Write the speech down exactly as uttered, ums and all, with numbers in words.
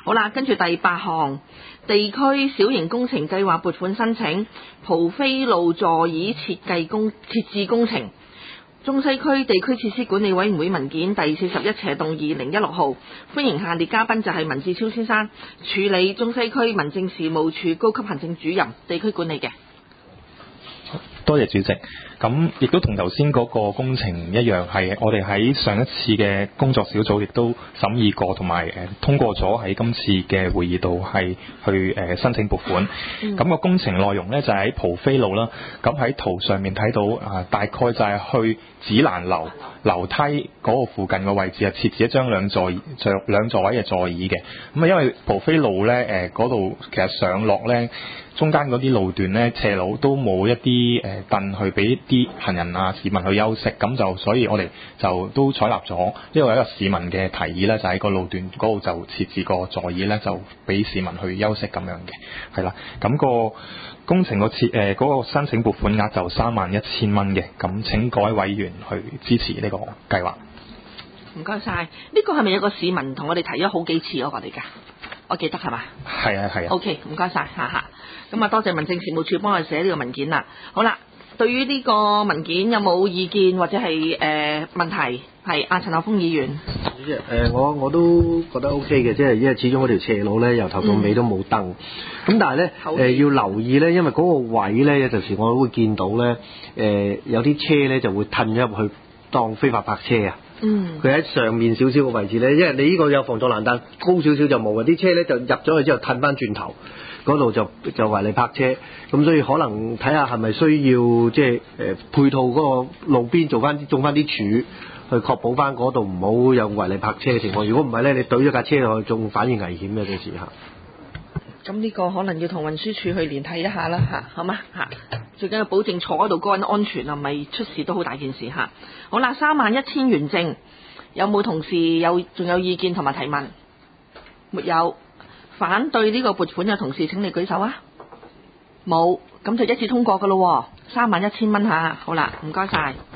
好啦，跟住第八項，地區小型工程計劃撥款申請，蒲飛路座椅設計工設置工程。中西區地區設施管理委員會文件第四十一斜動二零一六號，歡迎下列嘉賓就係文志超先生，處理中西區民政事務處高級行政主任地區管理嘅。 多謝主席。咁亦都同頭先嗰個工程一樣，係我哋喺上一次嘅工作小組亦都審議過，同埋誒通過咗喺今次嘅會議度係去誒、呃、申請撥款。咁、嗯、個工程內容呢，就係喺蒲飛路啦。咁喺圖上面睇到啊、呃，大概就係去紫蘭樓樓梯嗰個附近嘅位置啊，設置一張兩座座兩座位嘅座椅嘅。咁啊，因為蒲飛路呢，誒嗰度其實上落呢，中間嗰啲路段呢，斜路都冇一啲誒凳去俾啲行人啊市民去休息，咁就所以我哋就都採納咗呢個係一個市民嘅提議咧，就喺個路段嗰度就設置個座椅咧，就俾市民去休息咁樣嘅，係啦。咁、個工程個設誒嗰個申請撥款額就三萬一千蚊嘅，咁請各位委員去支持呢個計劃。 唔該晒，呢個係咪有個市民同我哋提咗好幾次我哋㗎？我記得係嘛？ 係啊係啊。 OK， 唔該晒，哈哈。咁啊，多謝民政事務處幫我哋寫呢個文件啦。好啦，對於呢個文件有冇意見或者係誒、呃、問題？係阿陳學鋒議員。 主席，誒我我都覺得 OK 嘅，即係因為始終嗰條斜路咧由頭到尾都冇燈。咁、嗯、但係咧誒要留意咧，因為嗰個位咧有陣時我都會見到咧誒、呃、有啲車咧就會褪咗入去當非法泊車啊。嗯，佢喺上面少少嘅位置咧，因為你呢個有防撞欄，但高少少就冇啊。啲車咧就入咗去之後褪翻轉頭，嗰度就就違例泊車。咁所以可能睇下係咪需要即係誒配套嗰個路邊做翻種翻啲柱，去確保翻嗰度唔好有違例泊車嘅情況。如果唔係咧，你懟咗架車落去，仲反而危險嘅到時嚇。 咁呢個可能要同運輸署去聯繫一下啦嚇，好嗎嚇？最緊要保證坐嗰度嗰人安全啊，咪出事都好大件事嚇。好啦，三萬一千元正，有冇同事有仲有意見同埋提問？沒有。反對呢個撥款嘅同事請你舉手啊。冇，咁就一致通過㗎咯喎，三萬一千蚊嚇。好啦，唔該晒。